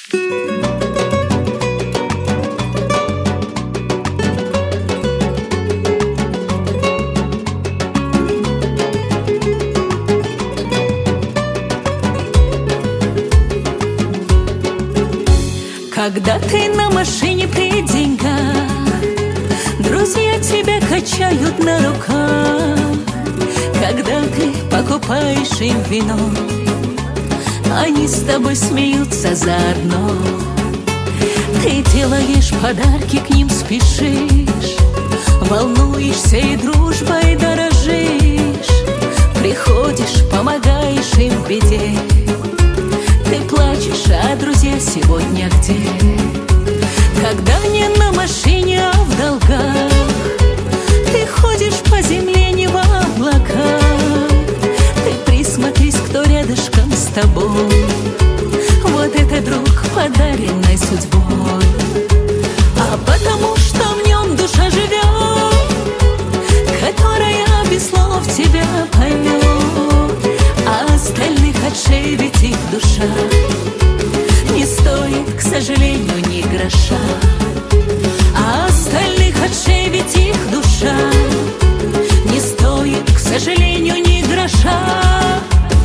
Когда ты на машине при деньгах, друзья тебя качают на руках. Когда ты покупаешь им вино, они с тобой смеются заодно. Ты делаешь подарки, к ним спешишь, волнуешься и дружбой дорожишь. Приходишь, помогаешь им в беде. Ты плачешь, а друзья сегодня где? Когда не на машине, а в долгах, ты ходишь по земле, не в облаках. Ты присмотрись, кто рядышком с тобой. Вот это друг, подаренный судьбой. А потому что в нем душа живет, которая без слов тебя поймет. А остальных отшибить их душа не стоит, к сожалению, ни гроша. А остальных отшибить их душа не стоит, к сожалению, ни гроша.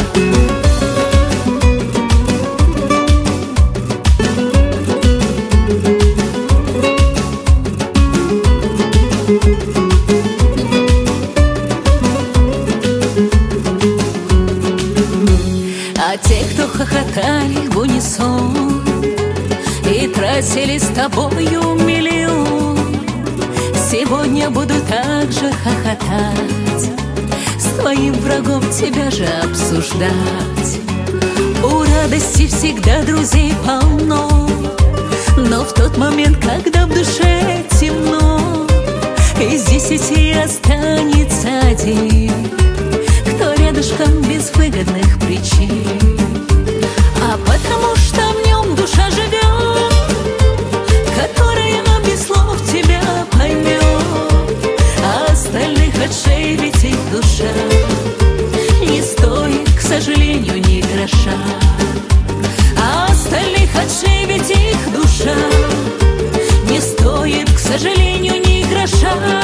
А те, кто хохотали в унисон и тратили с тобою миллион, сегодня буду так же хохотать, с твоим врагом тебя же обсуждать. У радости всегда друзей полно, но в тот момент, когда в душе темно, из 10 останется один, кто рядышком без выгодных причин. А потому что в нем душа живет, которая без слов тебя поймет. А остальных отшибить их душа не стоит, к сожалению, ни гроша. А остальных отшибить их душа не стоит, к сожалению, ни гроша.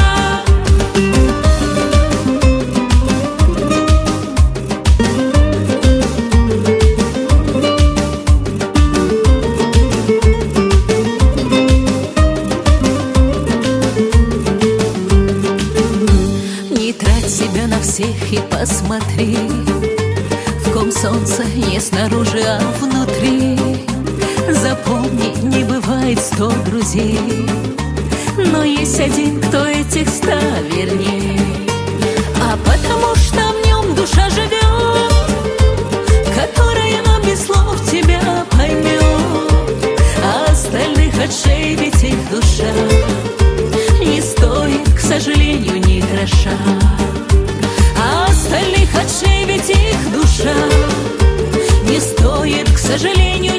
Себя на всех и посмотри, в ком солнце не снаружи, а внутри. Запомни, не бывает 100 друзей, но есть один, кто этих 100 вернее. А потому что в нем душа живет, которая без слов тебя поймет. А остальных отшибить их душа не стоит, к сожалению, ни гроша. А остальных отшибить их душа не стоит, к сожалению,